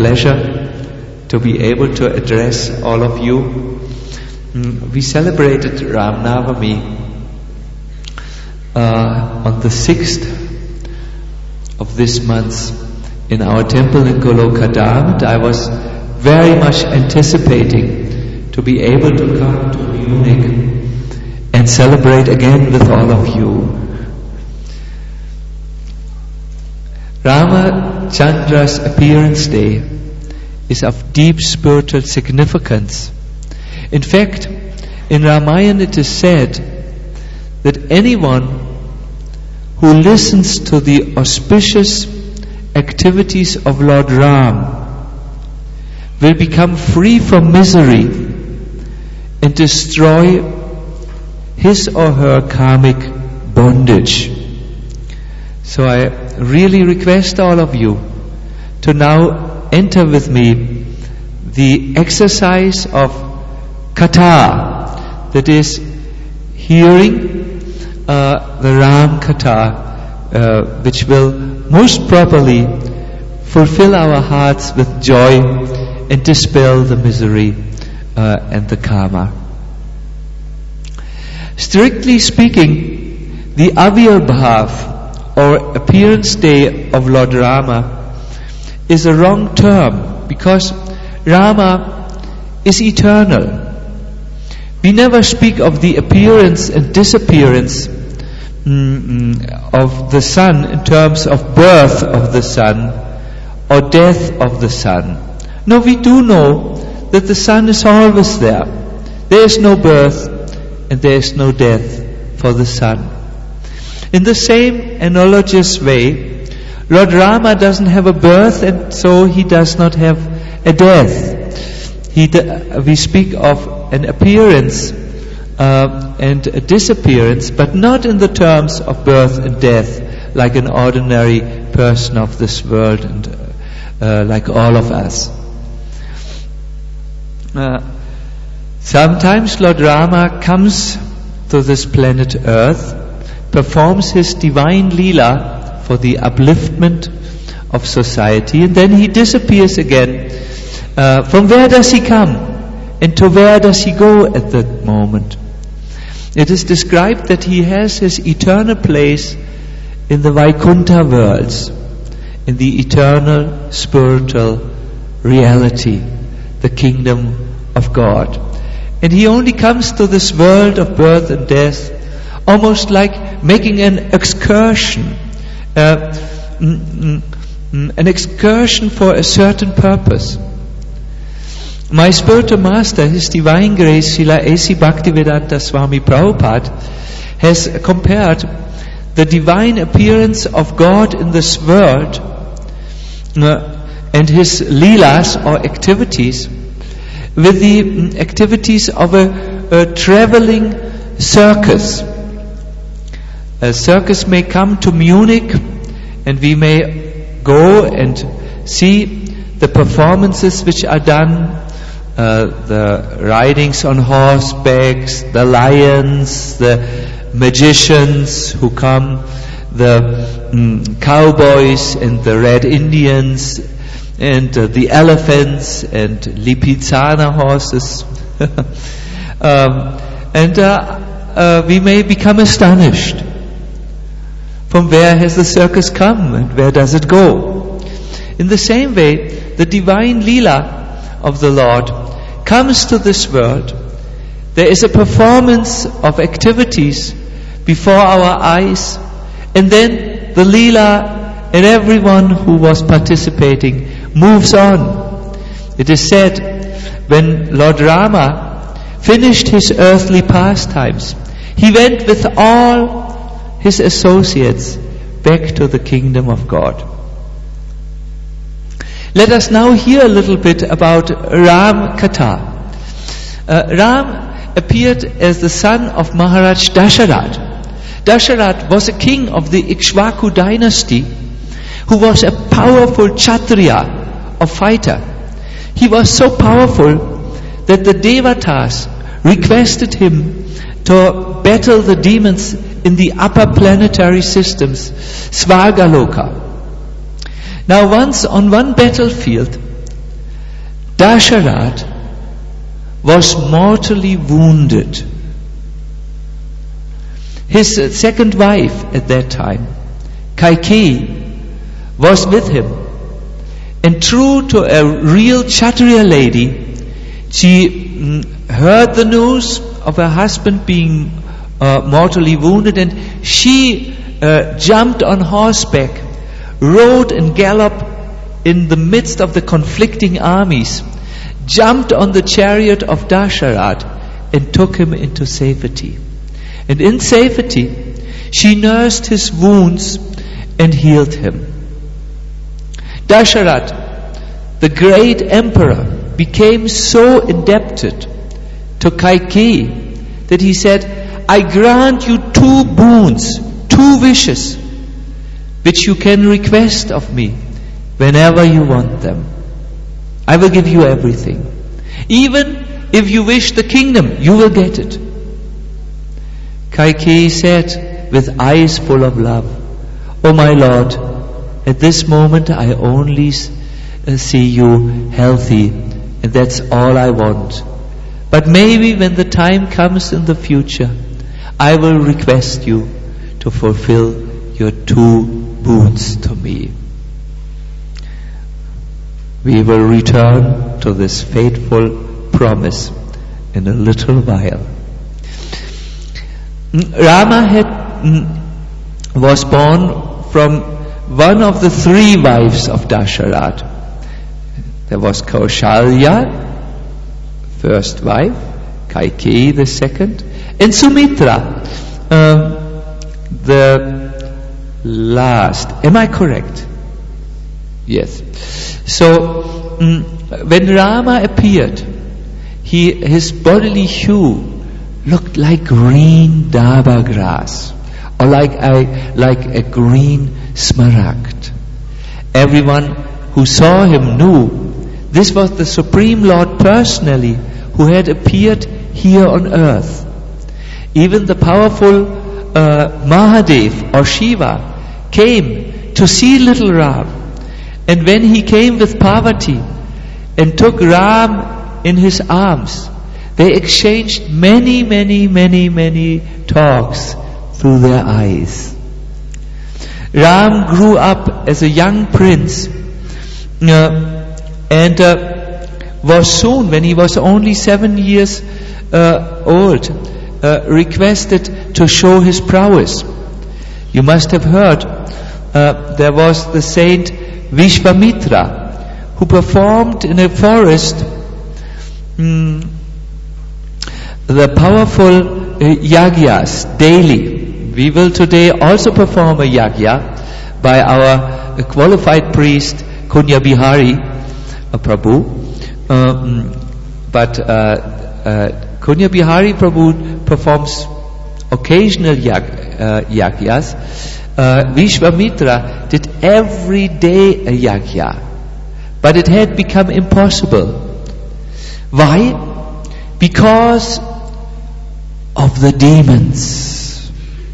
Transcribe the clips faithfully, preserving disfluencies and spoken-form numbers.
pleasure to be able to address all of you. We celebrated Ram Navami uh, on the sixth of this month in our temple in Golokadam, and I was very much anticipating to be able to come to Munich and celebrate again with all of you. Ramachandra's appearance day is of deep spiritual significance. In fact, in Ramayana it is said that anyone who listens to the auspicious activities of Lord Ram will become free from misery and destroy his or her karmic bondage. So I really request all of you to now enter with me the exercise of Katha, that is hearing uh, the Ram Katha, uh, which will most properly fulfill our hearts with joy and dispel the misery uh, and the karma. Strictly speaking, the Avirbhav or appearance day of Lord Rama is a wrong term, because Rama is eternal. We never speak of the appearance and disappearance mm, of the sun in terms of birth of the sun or death of the sun. No, we do know that the sun is always there. There is no birth and there is no death for the sun. In the same analogous way, Lord Rama doesn't have a birth, and so he does not have a death. He d- we speak of an appearance uh, and a disappearance, but not in the terms of birth and death, like an ordinary person of this world and uh, like all of us. Uh, sometimes Lord Rama comes to this planet Earth, performs his divine Leela for the upliftment of society, and then he disappears again. Uh, from where does he come? And to where does he go at that moment? It is described that he has his eternal place in the Vaikuntha worlds, in the eternal spiritual reality, the kingdom of God. And he only comes to this world of birth and death almost like making an excursion, uh, mm, mm, an excursion for a certain purpose. My spiritual master, His Divine Grace, Srila A C Bhaktivedanta Swami Prabhupada, has compared the divine appearance of God in this world uh, and His leelas or activities with the mm, activities of a, a traveling circus. A circus may come to Munich, and we may go and see the performances which are done, uh, the ridings on horsebacks, the lions, the magicians who come, the mm, cowboys and the red Indians, and uh, the elephants and Lipizzaner horses. um, and uh, uh, we may become astonished. From where has the circus come and where does it go? In the same way, the divine Leela of the Lord comes to this world. There is a performance of activities before our eyes, and then the Leela and everyone who was participating moves on. It is said, when Lord Rama finished his earthly pastimes, he went with all his associates back to the kingdom of God. Let us now hear a little bit about Ram Katha. Uh, Ram appeared as the son of Maharaj Dasharat. Dasharat was a king of the Ikshvaku dynasty who was a powerful Kshatriya, a fighter. He was so powerful that the Devatas requested him to battle the demons in the upper planetary systems, Svargaloka. Now once on one battlefield, Dasharat was mortally wounded. His second wife at that time, Kaikeyi, was with him. And true to a real Kshatriya lady, she mm, heard the news of her husband being uh, mortally wounded, and she uh, jumped on horseback, rode and galloped in the midst of the conflicting armies, jumped on the chariot of Dasharat and took him into safety. And in safety, she nursed his wounds and healed him. Dasharat, the great emperor, became so indebted to Kaikeyi that he said, I grant you two boons, two wishes, which you can request of me whenever you want them. I will give you everything. Even if you wish the kingdom, you will get it. Kaikeyi said with eyes full of love, O my Lord, at this moment I only see you healthy, and that's all I want. But maybe when the time comes in the future, I will request you to fulfill your two boons to me. We will return to this faithful promise in a little while. Rama had, was born from one of the three wives of Dasharat. There was Kaushalya, first wife, Kaikeyi, the second, and Sumitra, uh, the last. Am I correct? Yes. So, um, when Rama appeared, he, his bodily hue looked like green daba grass, or like a, like a green smaragd. Everyone who saw him knew this was the Supreme Lord personally who had appeared here on earth. Even the powerful uh, Mahadev or Shiva came to see little Ram. And when he came with Parvati and took Ram in his arms, they exchanged many, many, many, many talks through their eyes. Ram grew up as a young prince uh, and uh, was soon, when he was only seven years uh, old, uh, requested to show his prowess. You must have heard uh, there was the saint Vishvamitra who performed in a forest mm, the powerful uh, yagyas daily. We will today also perform a yagya by our uh, qualified priest Kunya Bihari uh, Prabhu. Um, but uh, uh, Kunya Bihari Prabhu performs occasional yag, uh, yagyas. Uh, Vishvamitra did every day a yagya, but it had become impossible. Why? Because of the demons,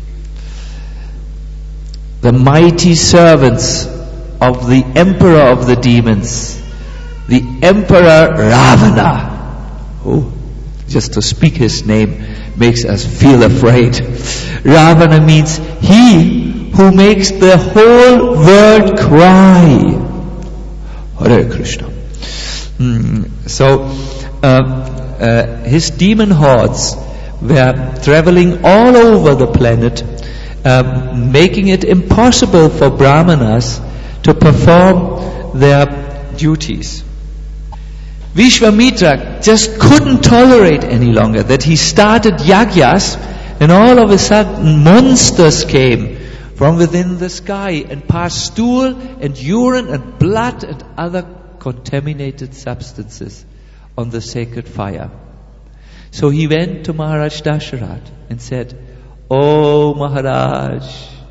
the mighty servants of the emperor of the demons, the Emperor Ravana. Oh, just to speak his name makes us feel afraid. Ravana means he who makes the whole world cry. Hare Krishna. Mm, so, uh, uh, his demon hordes were traveling all over the planet, uh, making it impossible for brahmanas to perform their duties. Vishvamitra just couldn't tolerate any longer that he started yagyas, and all of a sudden monsters came from within the sky and passed stool and urine and blood and other contaminated substances on the sacred fire. So he went to Maharaj Dasharat and said, "Oh Maharaj,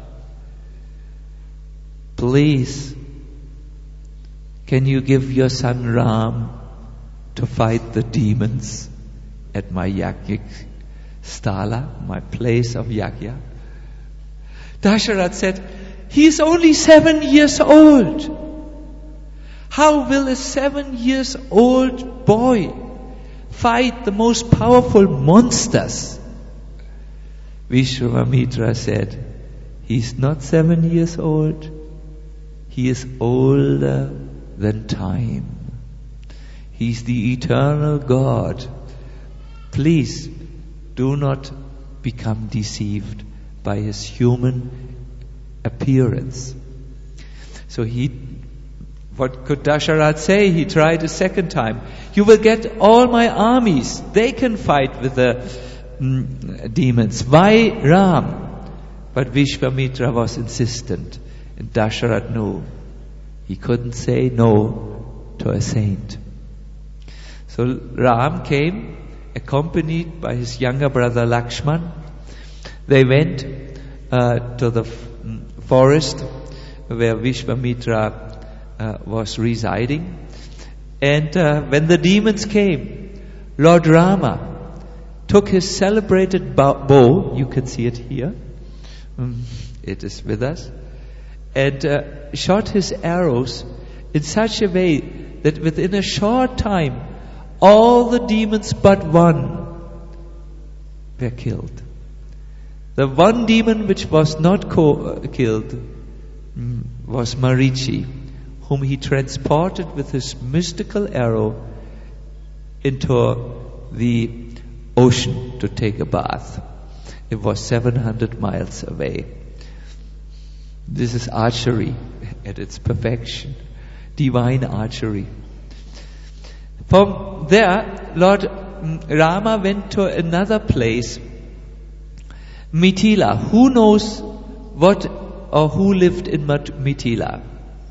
please, can you give your son Ram to fight the demons at my yajnik sthala, my place of yajna?" Dasharat said, "He is only seven years old. How will a seven years old boy fight the most powerful monsters? Vishwamitra said, he's not seven years old. He is older than time. He's the eternal God. Please do not become deceived by his human appearance. So he, what could Dasharatha say? He tried a second time. You will get all my armies. They can fight with the mm, demons. Why Ram? But Vishwamitra was insistent. And Dasharatha knew he couldn't say no to a saint. So Ram came, accompanied by his younger brother Lakshman. They went uh, to the f- forest where Vishwamitra uh, was residing. And uh, when the demons came, Lord Rama took his celebrated bow, you can see it here, um, it is with us, and uh, shot his arrows in such a way that within a short time, all the demons but one were killed. The one demon which was not co- uh, killed mm, was Marichi, whom he transported with his mystical arrow into the ocean to take a bath. It was seven hundred miles away. This is archery at its perfection, divine archery. From there, Lord Rama went to another place, Mithila. Who knows what or who lived in Mithila?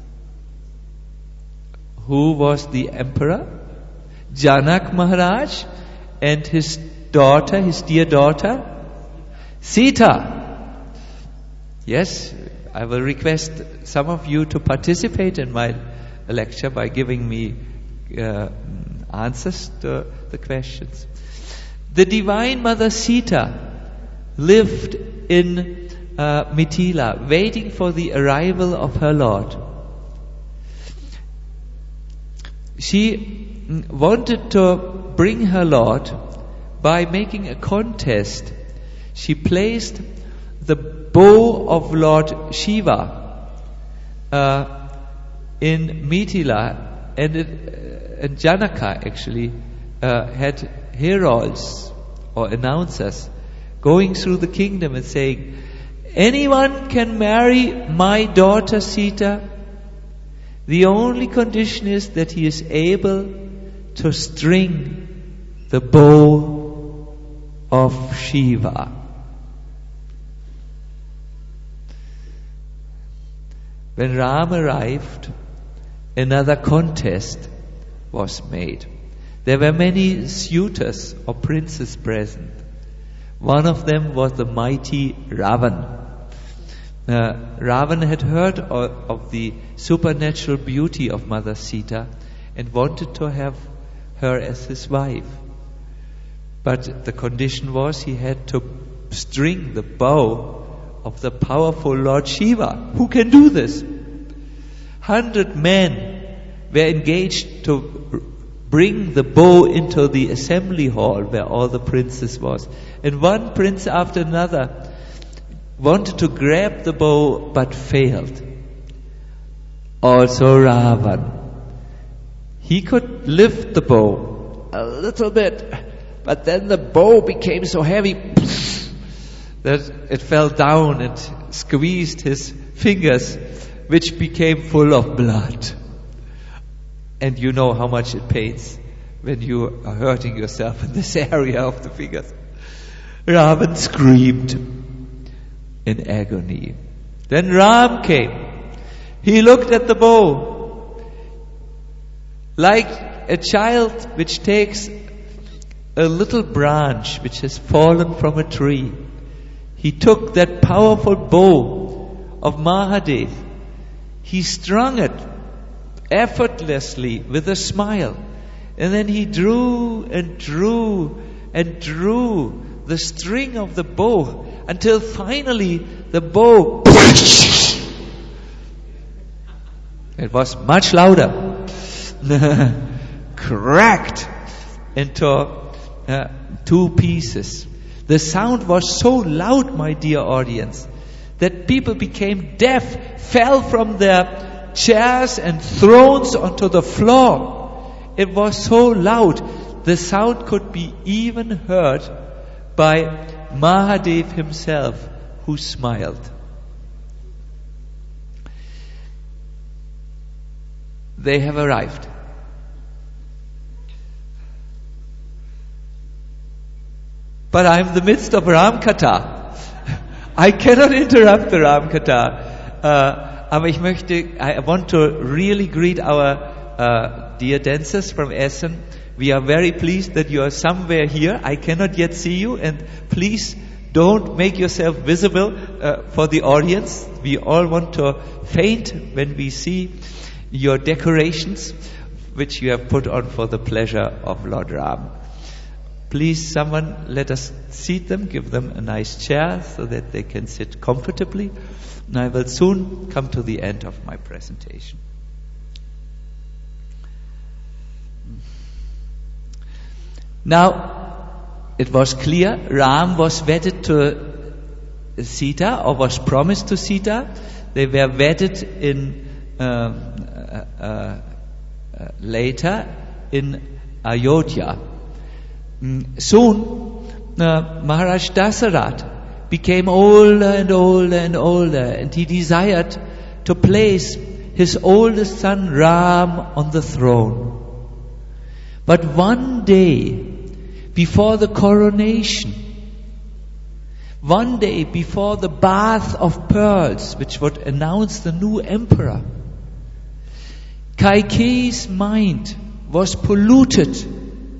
Who was the emperor? Janak Maharaj and his daughter, his dear daughter, Sita. Yes, I will request some of you to participate in my lecture by giving me uh, answers to the questions. The Divine Mother Sita lived in uh, Mithila, waiting for the arrival of her Lord. She wanted to bring her Lord by making a contest. She placed the bow of Lord Shiva uh, in Mithila, and, it, uh, and Janaka actually uh, had heralds or announcers going through the kingdom and saying, anyone can marry my daughter Sita. The only condition is that he is able to string the bow of Shiva. When Ram arrived, another contest was made. There were many suitors or princes present. One of them was the mighty Ravan. Uh, Ravan had heard of, of the supernatural beauty of Mother Sita and wanted to have her as his wife. But the condition was he had to string the bow of the powerful Lord Shiva. Who can do this? Hundred men were engaged to bring the bow into the assembly hall where all the princes was. And one prince after another wanted to grab the bow but failed. Also Ravan. He could lift the bow a little bit, but then the bow became so heavy that it fell down and squeezed his fingers, which became full of blood. And you know how much it pains when you are hurting yourself in this area of the fingers. Ravan screamed in agony. Then Ram came. He looked at the bow like a child which takes a little branch which has fallen from a tree. He took that powerful bow of Mahadev. He strung it effortlessly with a smile. And then he drew and drew and drew the string of the bow until finally the bow, it was much louder. cracked into uh, two pieces. The sound was so loud, my dear audience, that people became deaf, fell from their chairs and thrones onto the floor. It was so loud, the sound could be even heard by Mahadev himself, who smiled. They have arrived. But I'm in the midst of Ram Katha. I cannot interrupt the Ram Katha. Uh, aber ich möchte, I want to really greet our uh, dear dancers from Essen. We are very pleased that you are somewhere here. I cannot yet see you, and please don't make yourself visible uh, for the audience. We all want to faint when we see your decorations, which you have put on for the pleasure of Lord Ram. Please, someone, let us seat them, give them a nice chair so that they can sit comfortably. And I will soon come to the end of my presentation. Now, it was clear Ram was wedded to Sita, or was promised to Sita. They were wedded in uh, uh, uh, uh, later in Ayodhya. Mm, soon, uh, Maharaj Dasaratha became older and older and older, and he desired to place his oldest son Ram on the throne. But one day, before the coronation, one day before the bath of pearls, which would announce the new emperor, Kaikeyi's mind was polluted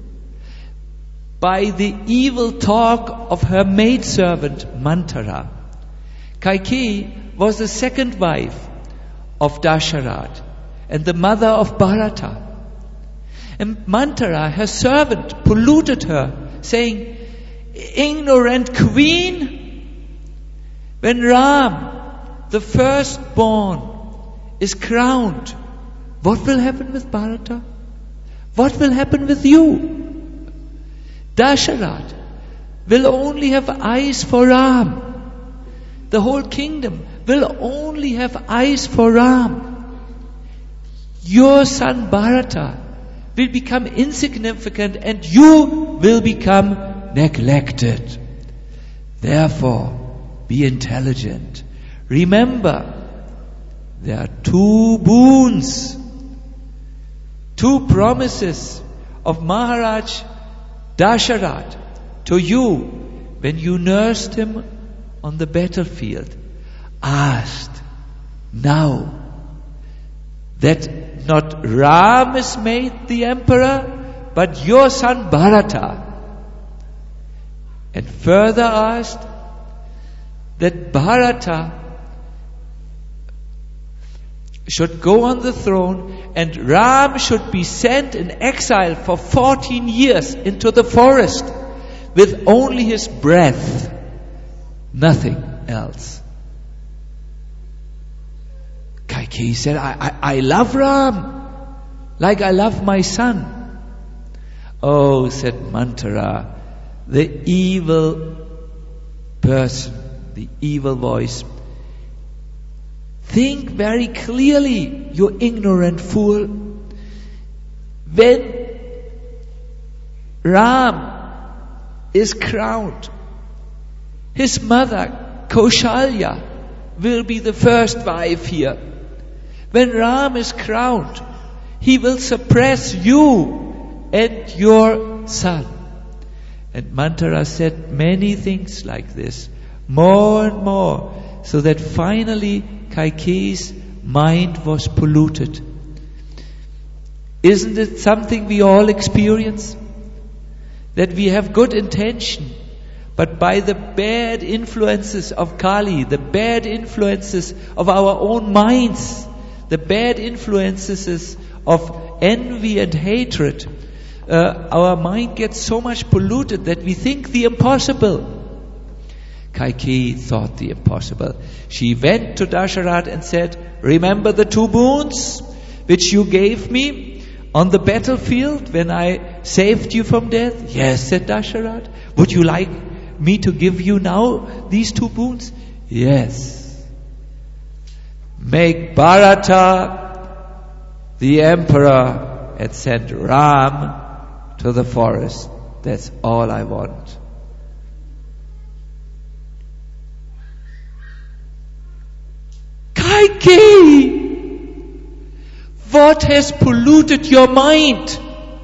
by the evil talk of her maidservant Manthara. Kaikeyi was the second wife of Dasharatha and the mother of Bharata. And Manthara, her servant, polluted her, saying, "Ignorant queen, when Ram, the firstborn, is crowned, what will happen with Bharata? What will happen with you? Dasharatha will only have eyes for Ram. The whole kingdom will only have eyes for Ram. Your son Bharata will become insignificant and you will become neglected. Therefore, be intelligent. Remember, there are two boons, two promises of Maharaj Dasharatha to you when you nursed him on the battlefield. Asked now that not Ram is made the emperor, but your son Bharata. And further asked that Bharata should go on the throne and Ram should be sent in exile for fourteen years into the forest with only his breath, nothing else. Kaikeyi said, I, I, I love Ram like I love my son. Oh, said Manthara, the evil person, the evil voice, think very clearly, you ignorant fool. When Ram is crowned, his mother, Kaushalya, will be the first wife here. When Ram is crowned, he will suppress you and your son. And Manthara said many things like this, more and more, so that finally Kaikeyi's mind was polluted. Isn't it something we all experience? That we have good intention, but by the bad influences of Kali, the bad influences of our own minds, the bad influences of envy and hatred, uh, our mind gets so much polluted that we think the impossible. Kaikeyi thought the impossible. She went to Dasharatha and said, remember the two boons which you gave me on the battlefield when I saved you from death? Yes, said Dasharatha. Would you like me to give you now these two boons? Yes. Make Bharata the emperor and send Ram to the forest. That's all I want. Kaikeyi, what has polluted your mind?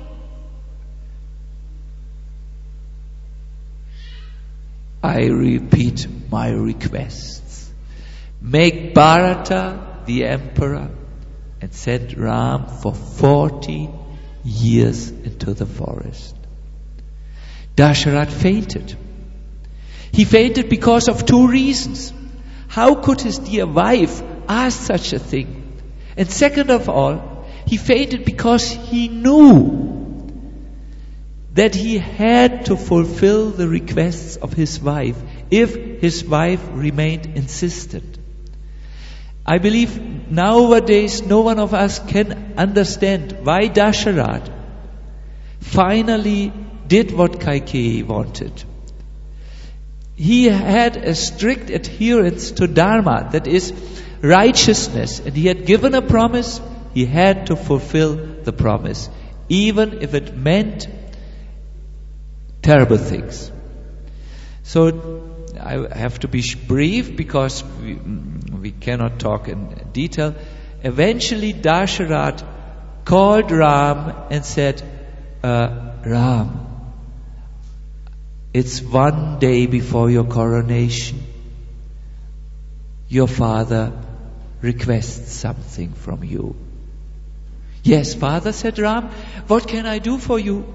I repeat my requests. Make Bharata the emperor and send Ram for forty years into the forest. Dasharatha fainted. He fainted because of two reasons. How could his dear wife ask such a thing? And second of all, he fainted because he knew that he had to fulfill the requests of his wife if his wife remained insistent. I believe nowadays no one of us can understand why Dasharatha finally did what Kaikeyi wanted. He had a strict adherence to Dharma, that is righteousness, and he had given a promise, he had to fulfill the promise, even if it meant terrible things. So I have to be brief because we, we cannot talk in detail. Eventually Dasharatha called Ram and said, uh, Ram, it's one day before your coronation. Your father requests something from you. Yes, father, said Ram, what can I do for you?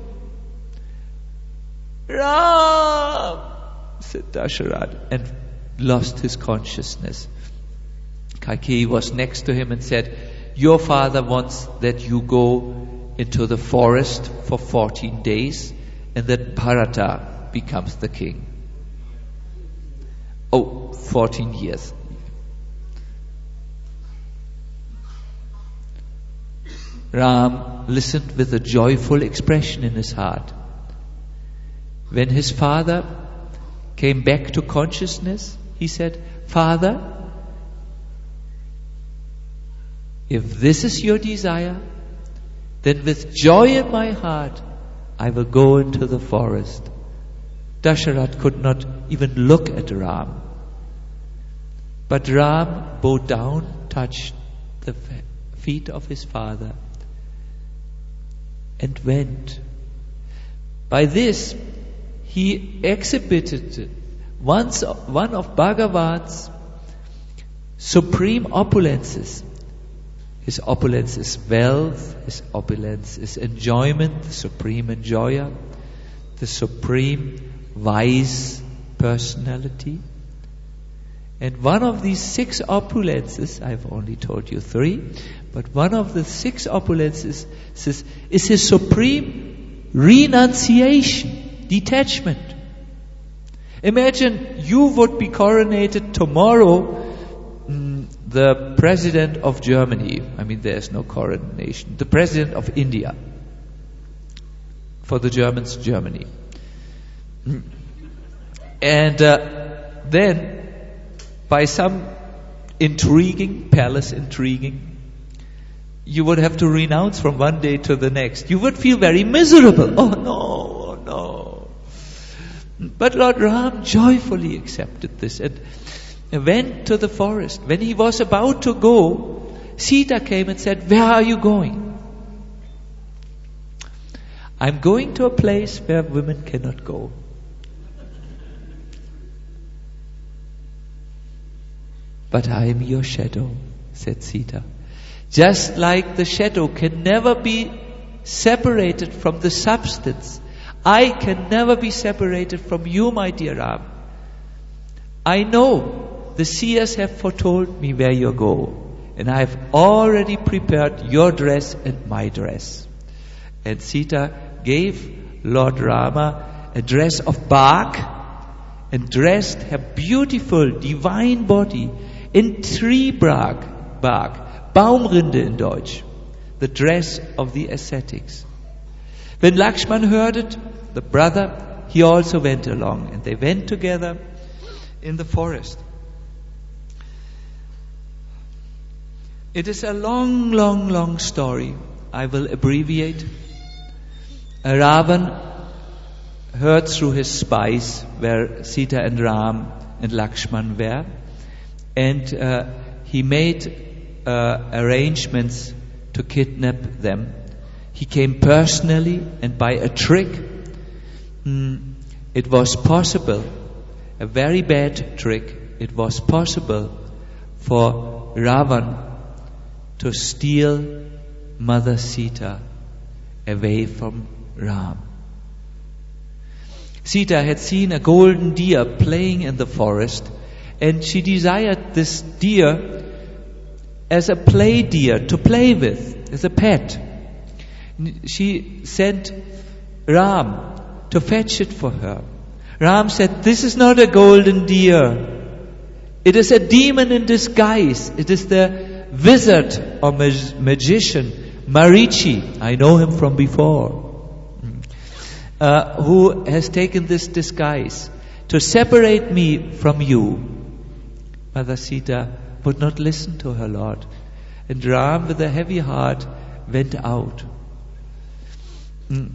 Ram, said Dasharatha, and lost his consciousness. Kaikeyi was next to him and said, your father wants that you go into the forest for fourteen days and that Bharata becomes the king. Oh, fourteen years. Ram listened with a joyful expression in his heart. When his father came back to consciousness, he said, Father, if this is your desire, then with joy in my heart, I will go into the forest. Dasharatha could not even look at Ram. But Ram bowed down, touched the feet of his father, and went. By this, he exhibited once one of Bhagavan's supreme opulences. His opulence is wealth, his opulence is enjoyment, the supreme enjoyer, the supreme wise personality. And one of these six opulences, I've only told you three, but one of the six opulences is, is his supreme renunciation, detachment. Imagine you would be coronated tomorrow, mm, the president of Germany. I mean, there's no coronation. The president of India. For the Germans, Germany. And uh, then, by some intriguing, palace intriguing, you would have to renounce from one day to the next. You would feel very miserable. Oh no, oh no. But Lord Ram joyfully accepted this and went to the forest. When he was about to go, Sita came and said, where are you going? I'm going to a place where women cannot go. But I am your shadow, said Sita. Just like the shadow can never be separated from the substance, I can never be separated from you, my dear Ram. I know the seers have foretold me where you go, and I have already prepared your dress and my dress. And Sita gave Lord Rama a dress of bark and dressed her beautiful divine body in tree bark, bark, Baumrinde in Deutsch. the dress of the ascetics. When Lakshman heard it, the brother, he also went along, and they went together in the forest. It is a long, long, long story. I will abbreviate. Ravan heard through his spies where Sita and Ram and Lakshman were, and uh, he made uh, arrangements to kidnap them. He came personally, and by a trick, mm, it was possible, a very bad trick, it was possible for Ravan to steal Mother Sita away from Ram. Sita had seen a golden deer playing in the forest, and she desired this deer as a play deer to play with, as a pet. She sent Ram to fetch it for her. Ram said, "This is not a golden deer. It is a demon in disguise. It is the wizard or mag- magician, Marichi. I know him from before. Uh, who has taken this disguise to separate me from you." Mother Sita would not listen to her Lord. And Ram, with a heavy heart, went out. Mm.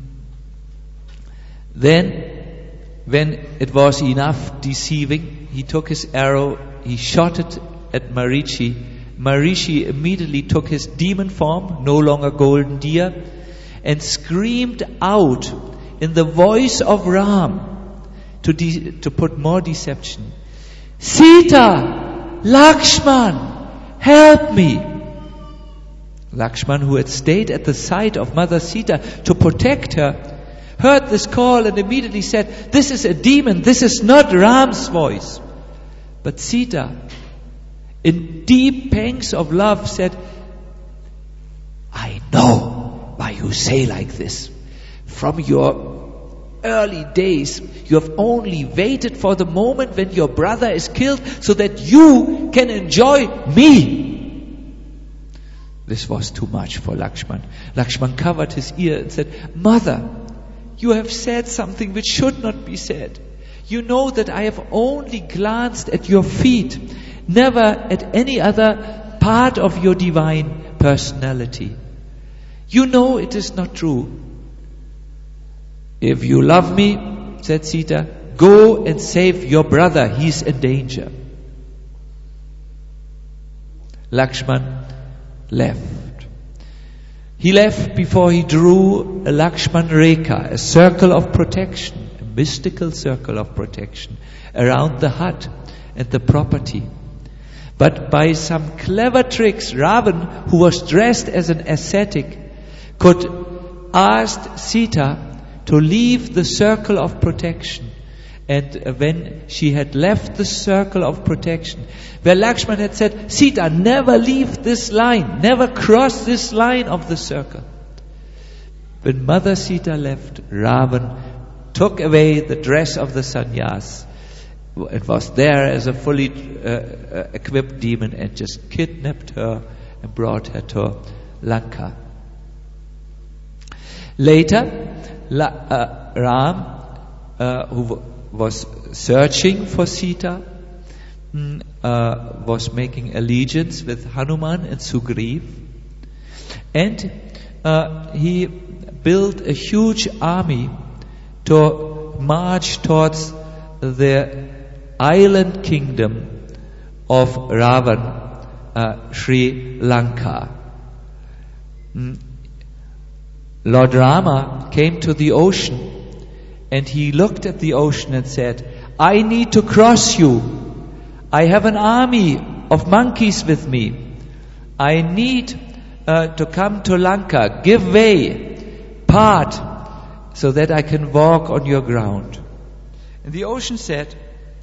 Then, when it was enough deceiving, he took his arrow, he shot it at Marichi. Marichi immediately took his demon form, no longer golden deer, and screamed out in the voice of Ram to, de- to put more deception, "Sita! Lakshman! Help me!" Lakshman, who had stayed at the side of Mother Sita to protect her, heard this call and immediately said, "This is a demon, this is not Ram's voice." But Sita, in deep pangs of love, said, "I know why you say like this. From your early days, you have only waited for the moment when your brother is killed so that you can enjoy me." This was too much for Lakshman. Lakshman covered his ear and said, "Mother, you have said something which should not be said. You know that I have only glanced at your feet, never at any other part of your divine personality. You know it is not true. If you love me," said Sita, "go and save your brother. He is in danger." Lakshman left. He left before he drew a Lakshman Rekha, a circle of protection, a mystical circle of protection around the hut and the property. But by some clever tricks, Ravan, who was dressed as an ascetic, could ask Sita to leave the circle of protection. And when she had left the circle of protection, where Lakshman had said, "Sita, never leave this line, never cross this line of the circle." When Mother Sita left, Ravan took away the dress of the sannyas. It was there as a fully uh, uh, equipped demon, and just kidnapped her and brought her to Lanka. Later, La, uh, Ram, uh, who w- was searching for Sita, mm, uh, was making allegiance with Hanuman and Sugriv, and uh, he built a huge army to march towards the island kingdom of Ravan, uh, Sri Lanka. Mm. Lord Rama came to the ocean, and he looked at the ocean and said, "I need to cross you. I have an army of monkeys with me. I need uh, to come to Lanka. Give way, part, so that I can walk on your ground." And the ocean said,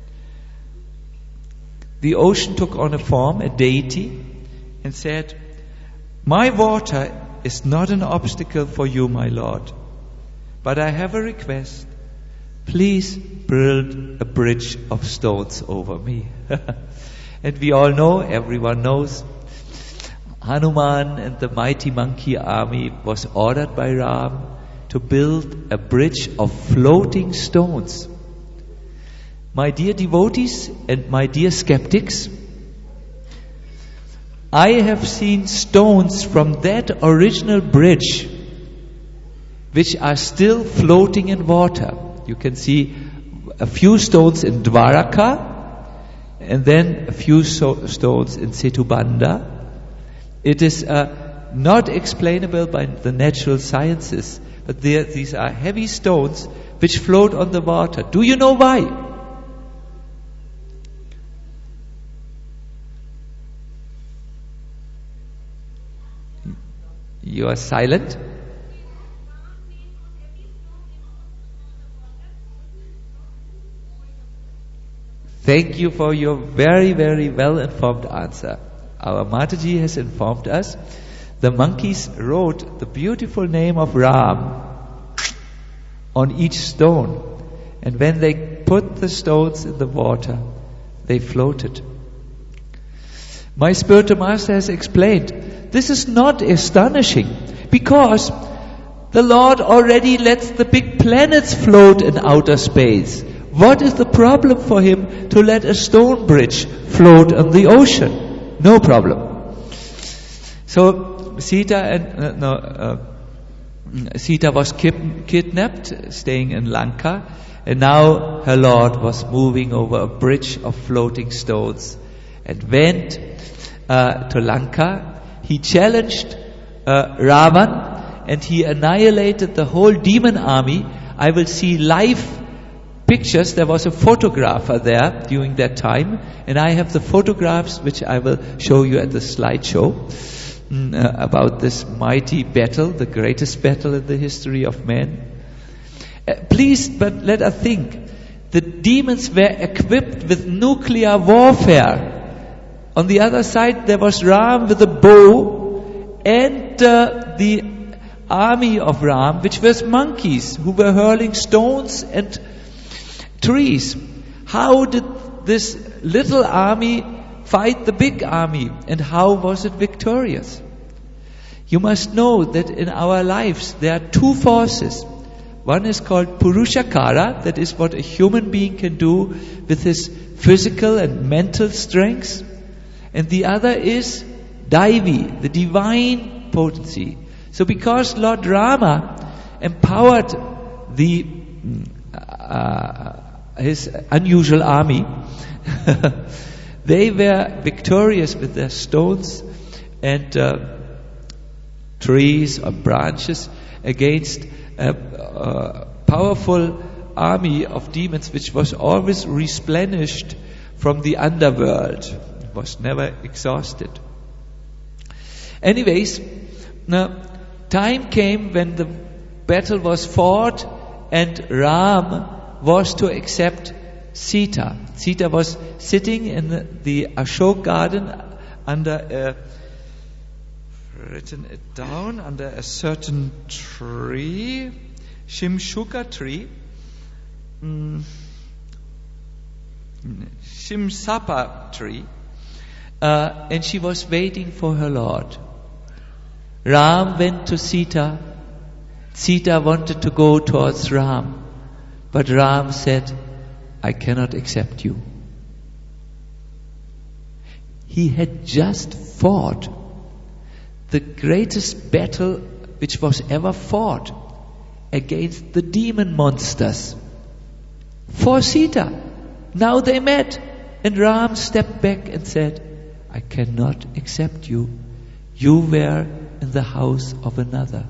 the ocean took on a form, a deity, and said, "My water is not an obstacle for you, my Lord, but I have a request. Please build a bridge of stones over me." And we all know, everyone knows, Hanuman and the mighty monkey army was ordered by Ram to build a bridge of floating stones. My dear devotees and my dear skeptics, I have seen stones from that original bridge which are still floating in water. You can see a few stones in Dwaraka and then a few so- stones in Setubandha. It is uh, not explainable by the natural sciences, but these are heavy stones which float on the water. Do you know why? You are silent. Thank you for your very, very well-informed answer. Our Mataji has informed us the monkeys wrote the beautiful name of Ram on each stone, and when they put the stones in the water, they floated. My spiritual master has explained, this is not astonishing, because the Lord already lets the big planets float in outer space. What is the problem for him to let a stone bridge float on the ocean? No problem. So Sita and uh, no, uh, Sita was kip- kidnapped, staying in Lanka, and now her Lord was moving over a bridge of floating stones and went uh, to Lanka. He challenged uh, Ravan and he annihilated the whole demon army. I will see live pictures. There was a photographer there during that time, and I have the photographs which I will show you at the slideshow mm, uh, about this mighty battle, the greatest battle in the history of man. Uh, please, but let us think. The demons were equipped with nuclear warfare. On the other side, there was Ram with a bow, and uh, the army of Ram, which was monkeys who were hurling stones and trees. How did this little army fight the big army, and how was it victorious? You must know that in our lives there are two forces. One is called Purushakara, that is what a human being can do with his physical and mental strengths. And the other is Daivi, the divine potency. So because Lord Rama empowered the uh, his unusual army, they were victorious with their stones and uh, trees or branches against a, a powerful army of demons which was always replenished from the underworld. It was never exhausted. Anyways, now, time came when the battle was fought and Ram was to accept Sita. Sita was sitting in the, the Ashok garden under a, written it down, under a certain tree, Shimshuka tree, mm, Shimsapa tree, uh, and she was waiting for her Lord. Ram went to Sita. Sita wanted to go towards Ram. But Ram said, I cannot accept you. He had just fought the greatest battle which was ever fought against the demon monsters for Sita. Now they met, and Ram stepped back and said, I cannot accept you. You were in the house of another.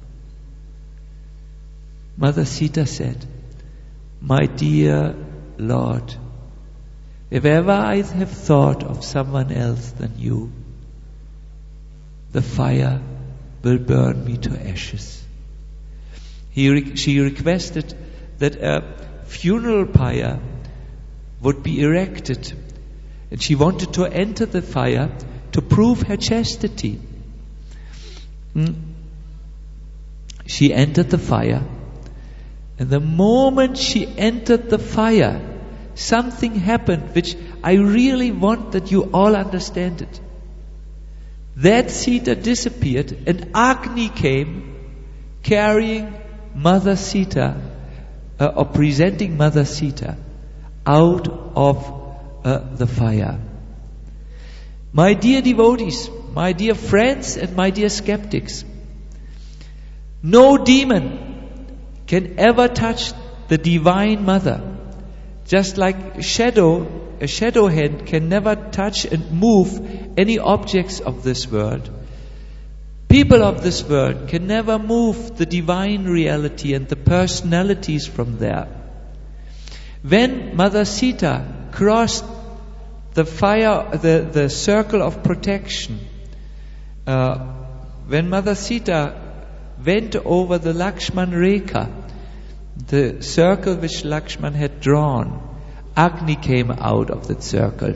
Mother Sita said, my dear Lord, if ever I have thought of someone else than you, the fire will burn me to ashes. He re- she requested that a funeral pyre would be erected, and she wanted to enter the fire to prove her chastity. Mm. She entered the fire, and the moment she entered the fire, something happened which I really want that you all understand it. That Sita disappeared and Agni came carrying Mother Sita, uh, or presenting Mother Sita out of uh, the fire. My dear devotees, my dear friends and my dear skeptics, no demon can ever touch the Divine Mother. Just like shadow, a shadow hand can never touch and move any objects of this world. People of this world can never move the divine reality and the personalities from there. When Mother Sita crossed the fire, the, the circle of protection, uh, when Mother Sita went over the Lakshman Rekha, the circle which Lakshman had drawn, Agni came out of that circle,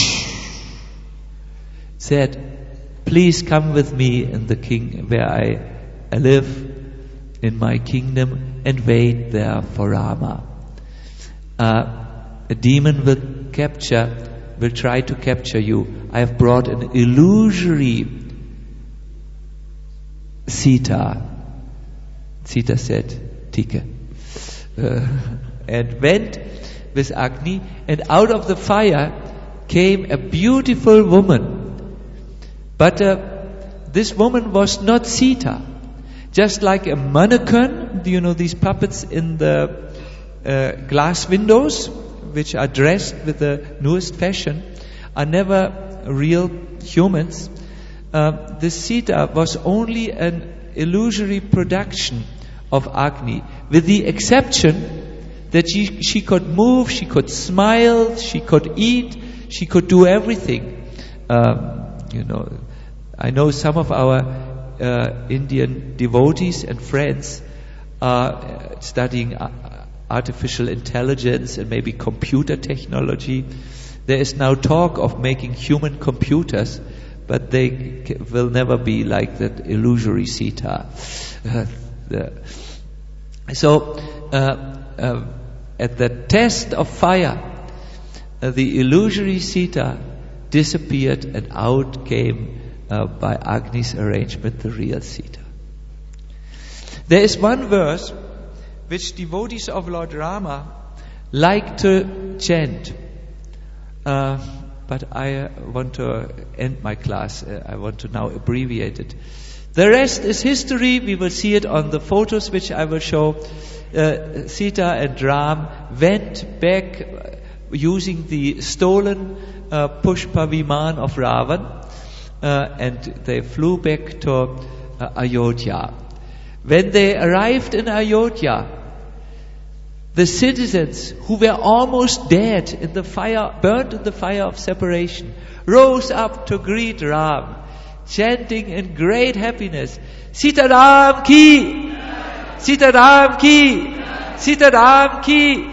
said, please come with me in the king where I, I live in my kingdom and wait there for Rama. Uh, a demon will capture, will try to capture you. I have brought an illusory Sita. Sita said, Tika. Uh, and went with Agni, and out of the fire came a beautiful woman. But uh, this woman was not Sita. Just like a mannequin, do you know these puppets in the uh, glass windows, which are dressed with the newest fashion, are never real humans. Uh, this Sita was only an illusory production of Agni, with the exception that she, she could move, she could smile, she could eat, she could do everything. Um, you know, I know some of our uh, Indian devotees and friends are studying uh, artificial intelligence and maybe computer technology. There is now talk of making human computers, but they c- will never be like that illusory Sita. Uh, the, so, uh, uh, at the test of fire, uh, the illusory Sita disappeared and out came uh, by Agni's arrangement the real Sita. There is one verse which devotees of Lord Rama like to chant, uh, but I uh, want to end my class. Uh, I want to now abbreviate it. The rest is history. We will see it on the photos which I will show. Uh, Sita and Ram went back uh, using the stolen uh, Pushpa Viman of Ravan, uh, and they flew back to uh, Ayodhya. When they arrived in Ayodhya, the citizens who were almost dead in the fire, burnt in the fire of separation, rose up to greet Ram, chanting in great happiness, Sita Ram ki! Sita Ram ki! Sita Ram ki!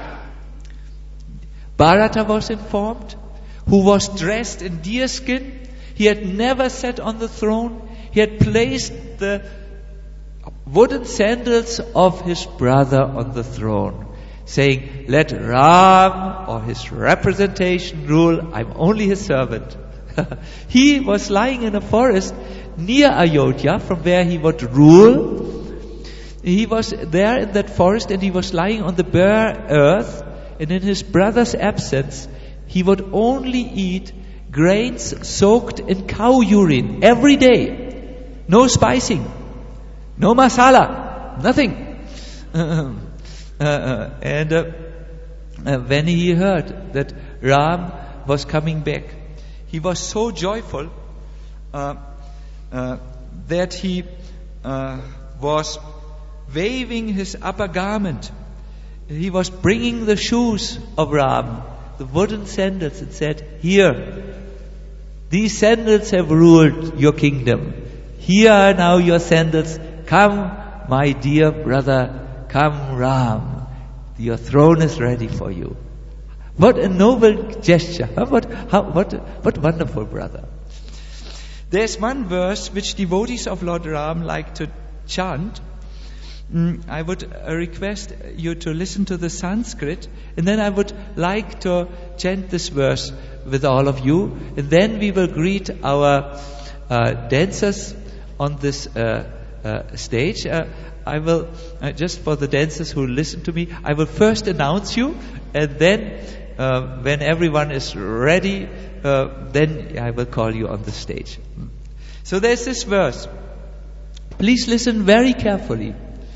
Bharata was informed, who was dressed in deer skin. He had never sat on the throne. He had placed the wooden sandals of his brother on the throne, saying, let Ram or his representation rule, I'm only his servant. He was lying in a forest near Ayodhya, from where he would rule. He was there in that forest and he was lying on the bare earth, and in his brother's absence, he would only eat grains soaked in cow urine every day. No spicing, no masala, nothing. uh, uh, and uh, uh, when he heard that Ram was coming back, he was so joyful uh, uh, that he uh, was waving his upper garment. He was bringing the shoes of Ram, the wooden sandals, and said, here, these sandals have ruled your kingdom. Here are now your sandals. Come, my dear brother, come Ram. Your throne is ready for you. What a noble gesture. What, how, what, what wonderful brother. There's one verse which devotees of Lord Ram like to chant. Mm, I would uh, request you to listen to the Sanskrit, and then I would like to chant this verse with all of you, and then we will greet our uh, dancers on this uh, uh, stage. Uh, I will, uh, just for the dancers who listen to me, I will first announce you, and then uh, when everyone is ready, uh, then I will call you on the stage. So there's this verse. Please listen very carefully.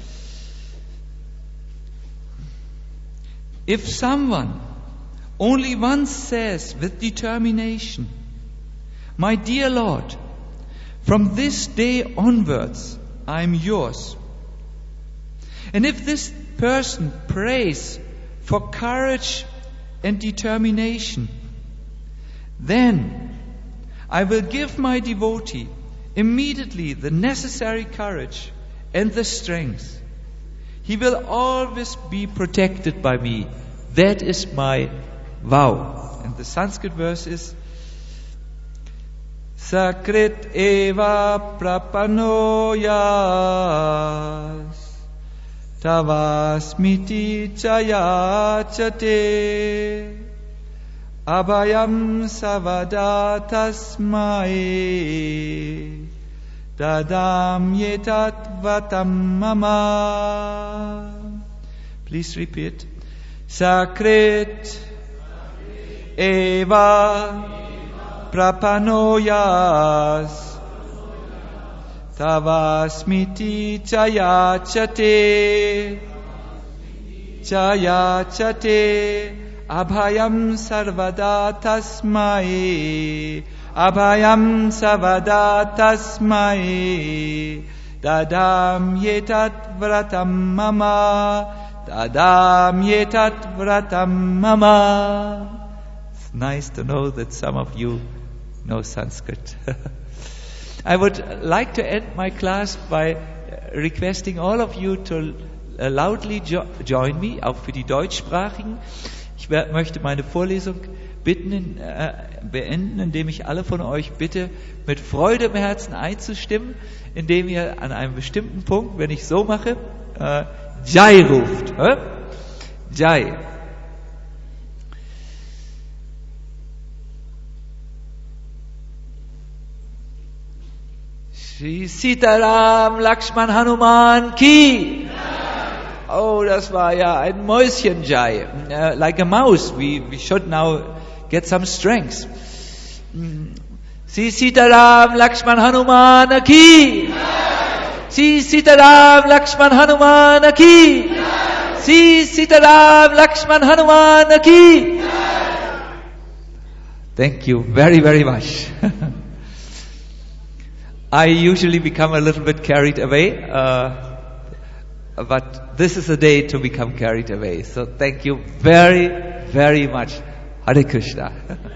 If someone only once says with determination, "My dear Lord, from this day onwards, I am yours," and if this person prays for courage and determination, then I will give my devotee immediately the necessary courage and the strength. He will always be protected by me. That is my vow. And the Sanskrit verse is Sakrit eva prapanoyas tavasmiti chayachate abhayam savada tasmai dadam yetat vatam mama. Please repeat. Sakrit eva prapanoyas tavasmiti chayachate chayachate abhayam sarvada tasmai abhayam sarvada tasmai dadam yetat vratam mama dadam yetat vratam mama. It's nice to know that some of you know Sanskrit. I would like to end my class by requesting all of you to loudly jo- join me, auch für die Deutschsprachigen. Ich wer- möchte meine Vorlesung bitten, in, äh, beenden, indem ich alle von euch bitte, mit Freude im Herzen einzustimmen, indem ihr an einem bestimmten Punkt, wenn ich so mache, äh, Jai ruft. Äh? Jai. Shri Sitaram Lakshman Hanuman Ki. Oh, das war ja ein Mäuschen-Jai. Uh, like a mouse. We, we should now get some strength. Shri Sitaram Lakshman Hanuman Ki. Shri Sitaram Lakshman Hanuman Ki. Shri Sitaram Lakshman Hanuman Ki. Thank you very, very much. I usually become a little bit carried away, uh, but this is a day to become carried away. So thank you very, very much. Hare Krishna.